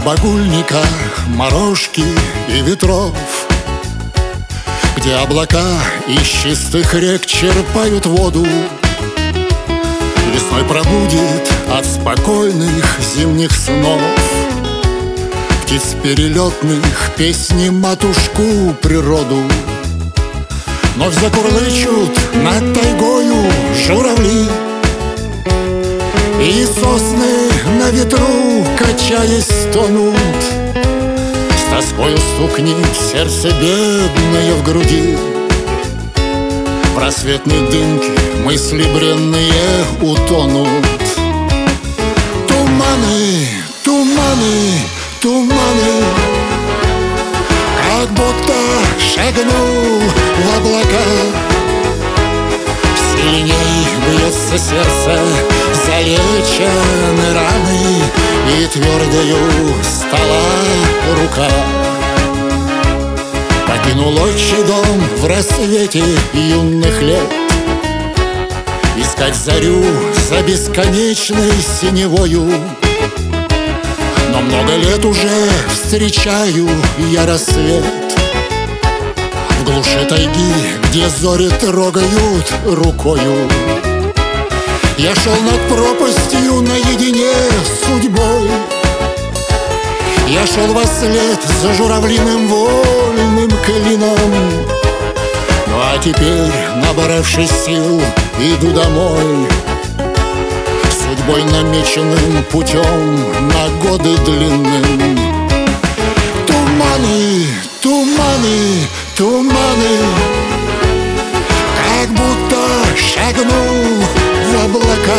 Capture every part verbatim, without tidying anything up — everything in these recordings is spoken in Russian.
багульниках морожки и ветров, где облака из чистых рек черпают воду, весной пробудит от спокойных зимних снов птиц перелетных песни матушку природу. Вновь закурлычут над тайгою журавли, и сосны на ветру, качаясь, стонут. С тоскою стукнет сердце бедное в груди, в рассветной дымке мысли бренные утонут. Туманы, туманы, туманы, как будто шагнул в облака. Сильней бьется сердце, залечены раны, и твердою стала рука. Покинул отчий дом в рассвете юных лет, искать зарю за бесконечной синевою. Но много лет уже встречаю я рассвет в глуши тайги, где зори трогают рукою. Я шел над пропастью наедине с судьбой, я шел во след за журавлиным вольным клином. Ну а теперь, набравшись сил, иду домой, судьбой намеченным путем на годы длинным. Туманы, туманы, туманы, как будто шагнул в облака.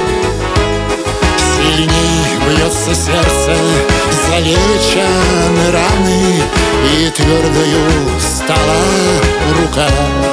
Сильней бьется сердце, залечены раны, и твердою стала рука.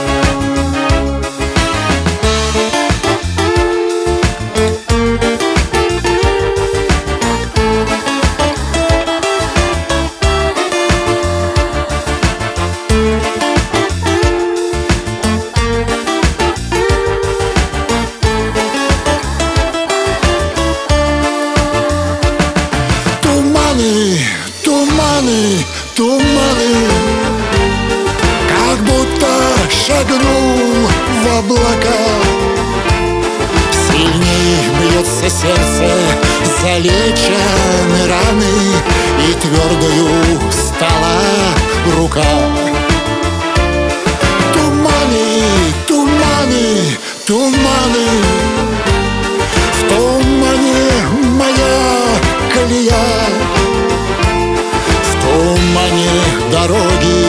Туманы, туманы, как будто шагнул в облака. Сильней бьется сердце, залечены раны, и твердою стала рука. Туманы, туманы, туманы, в тумане моя колея, в тумане дороги